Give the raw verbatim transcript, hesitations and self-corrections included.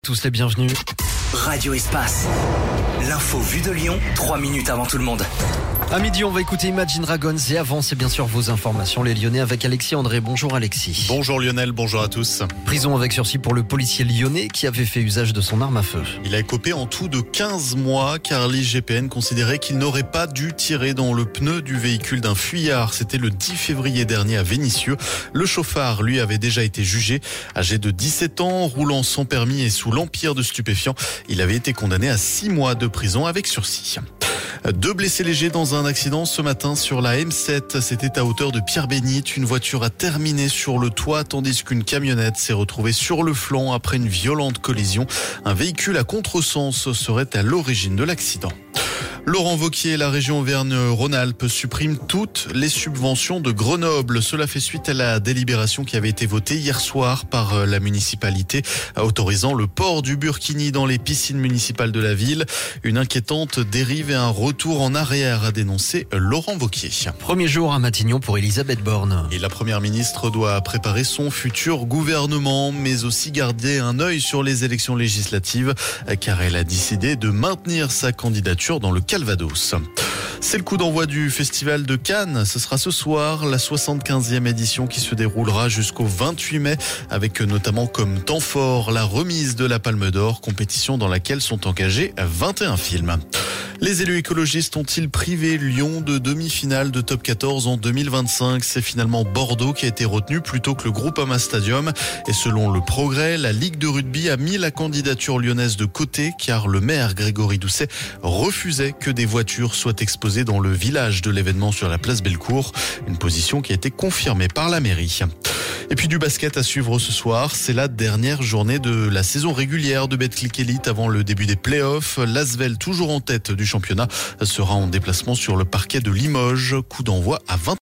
Tous les bienvenus. Radio Espace. L'info vue de Lyon, trois minutes avant tout le monde. À midi, on va écouter Imagine Dragons et avant, c'est bien sûr vos informations, les Lyonnais, avec Alexis André. Bonjour Alexis. Bonjour Lionel, bonjour à tous. Prison avec sursis pour le policier lyonnais qui avait fait usage de son arme à feu. Il a écopé en tout de quinze mois car l'I G P N considérait qu'il n'aurait pas dû tirer dans le pneu du véhicule d'un fuyard. C'était le dix février dernier à Vénissieux. Le chauffard, lui, avait déjà été jugé. Âgé de dix-sept ans, roulant sans permis et sous l'empire de stupéfiants, il avait été condamné à six mois de prison avec sursis. Deux blessés légers dans un accident ce matin sur la M sept. C'était à hauteur de Pierre-Bénite. Une voiture a terminé sur le toit tandis qu'une camionnette s'est retrouvée sur le flanc après une violente collision. Un véhicule à contresens serait à l'origine de l'accident. Laurent Wauquiez, la région Auvergne-Rhône-Alpes supprime toutes les subventions de Grenoble. Cela fait suite à la délibération qui avait été votée hier soir par la municipalité, autorisant le port du burkini dans les piscines municipales de la ville. Une inquiétante dérive et un retour en arrière, a dénoncé Laurent Wauquiez. Premier jour à Matignon pour Elisabeth Borne. Et la première ministre doit préparer son futur gouvernement, mais aussi garder un œil sur les élections législatives, car elle a décidé de maintenir sa candidature dans le Calvados. C'est le coup d'envoi du Festival de Cannes. Ce sera ce soir, la soixante-quinzième édition qui se déroulera jusqu'au vingt-huit mai, avec notamment comme temps fort la remise de la Palme d'Or, compétition dans laquelle sont engagés vingt et un films. Les élus écologistes ont-ils privé Lyon de demi-finale de top quatorze en deux mille vingt-cinq? C'est finalement Bordeaux qui a été retenu plutôt que le Groupama Stadium. Et selon le Progrès, la Ligue de rugby a mis la candidature lyonnaise de côté car le maire Grégory Doucet refusait que des voitures soient exposées dans le village de l'événement sur la place Bellecour. Une position qui a été confirmée par la mairie. Et puis du basket à suivre ce soir. C'est la dernière journée de la saison régulière de Betclic Elite avant le début des playoffs. L'Asvel, toujours en tête du championnat, sera en déplacement sur le parquet de Limoges. Coup d'envoi à vingt